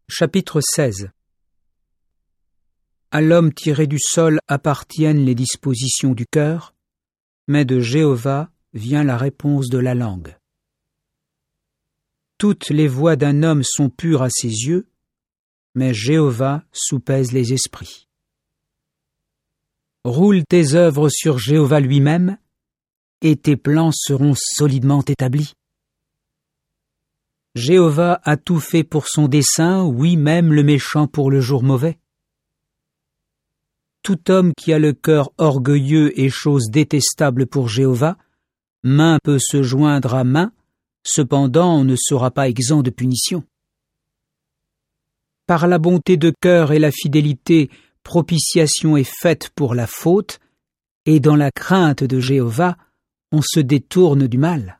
Chapitre 16. À l'homme tiré du sol appartiennent les dispositions du cœur, mais de Jéhovah vient la réponse de la langue. Toutes les voies d'un homme sont pures à ses yeux, mais Jéhovah soupèse les esprits. Roule tes œuvres sur Jéhovah lui-même, et tes plans seront solidement établis. Jéhovah a tout fait pour son dessein, oui, même le méchant pour le jour mauvais. Tout homme qui a le cœur orgueilleux est chose détestable pour Jéhovah. Main peut se joindre à main, cependant on ne sera pas exempt de punition. Par la bonté de cœur et la fidélité, propitiation est faite pour la faute, et dans la crainte de Jéhovah, on se détourne du mal.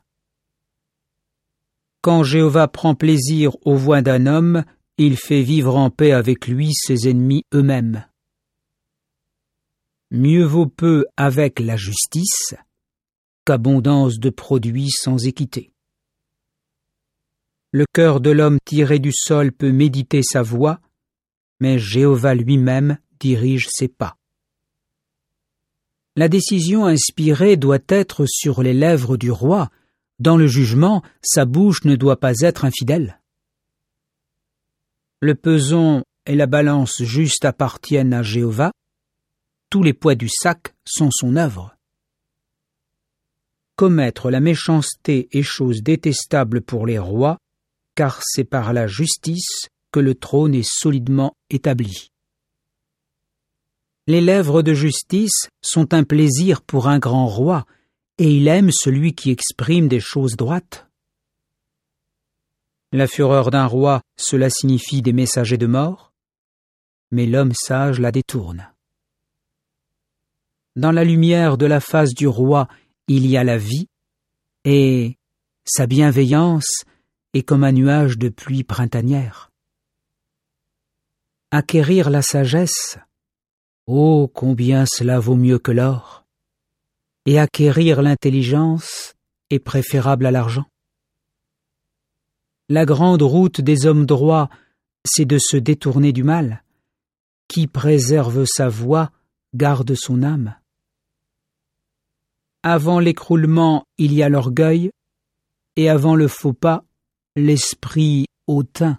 Quand Jéhovah prend plaisir aux voies d'un homme, il fait vivre en paix avec lui ses ennemis eux-mêmes. Mieux vaut peu avec la justice qu'abondance de produits sans équité. Le cœur de l'homme tiré du sol peut méditer sa voie, mais Jéhovah lui-même dirige ses pas. La décision inspirée doit être sur les lèvres du roi. Dans le jugement, sa bouche ne doit pas être infidèle. Le peson et la balance juste appartiennent à Jéhovah. Tous les poids du sac sont son œuvre. Commettre la méchanceté est chose détestable pour les rois, car c'est par la justice que le trône est solidement établi. Les lèvres de justice sont un plaisir pour un grand roi, et il aime celui qui exprime des choses droites. La fureur d'un roi, cela signifie des messagers de mort, mais l'homme sage la détourne. Dans la lumière de la face du roi, il y a la vie, et sa bienveillance est comme un nuage de pluie printanière. Acquérir la sagesse, oh, combien cela vaut mieux que l'or! Et acquérir l'intelligence est préférable à l'argent. La grande route des hommes droits, c'est de se détourner du mal. Qui préserve sa voie garde son âme. Avant l'écroulement, il y a l'orgueil, et avant le faux pas, l'esprit hautain.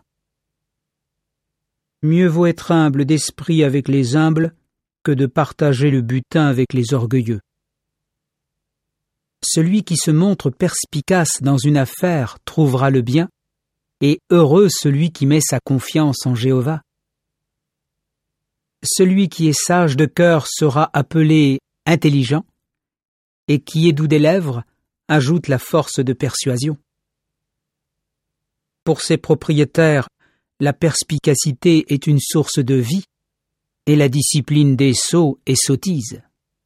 Mieux vaut être humble d'esprit avec les humbles que de partager le butin avec les orgueilleux. Celui qui se montre perspicace dans une affaire trouvera le bien, et heureux celui qui met sa confiance en Jéhovah. Celui qui est sage de cœur sera appelé intelligent, et qui est doux des lèvres ajoute la force de persuasion. Pour ses propriétaires, la perspicacité est une source de vie, et la discipline des sots est sottise.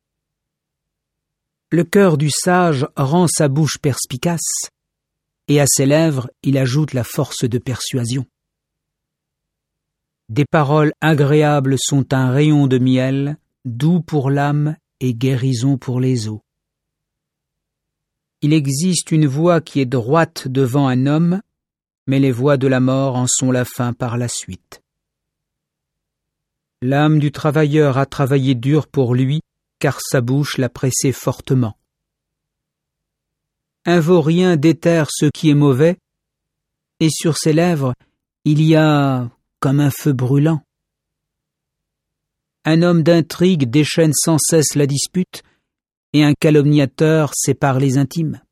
Le cœur du sage rend sa bouche perspicace, et à ses lèvres il ajoute la force de persuasion. Des paroles agréables sont un rayon de miel, doux pour l'âme et guérison pour les os. Il existe une voie qui est droite devant un homme, mais les voies de la mort en sont la fin par la suite. L'âme du travailleur a travaillé dur pour lui, car sa bouche l'a pressé fortement. Un vaurien déterre ce qui est mauvais, et sur ses lèvres, il y a comme un feu brûlant. Un homme d'intrigue déchaîne sans cesse la dispute, et un calomniateur sépare les intimes.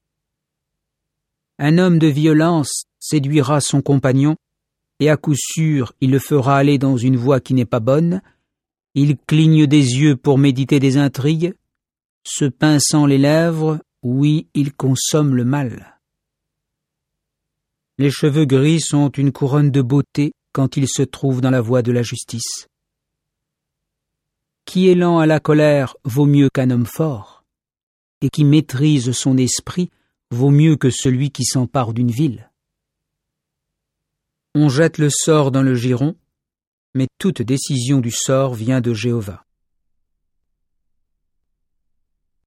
Un homme de violence séduira son compagnon, et à coup sûr il le fera aller dans une voie qui n'est pas bonne. Il cligne des yeux pour méditer des intrigues, se pinçant les lèvres, oui, il consomme le mal. Les cheveux gris sont une couronne de beauté quand ils se trouvent dans la voie de la justice. Qui est lent à la colère vaut mieux qu'un homme fort, et qui maîtrise son esprit vaut mieux que celui qui s'empare d'une ville. On jette le sort dans le giron, mais toute décision du sort vient de Jéhovah.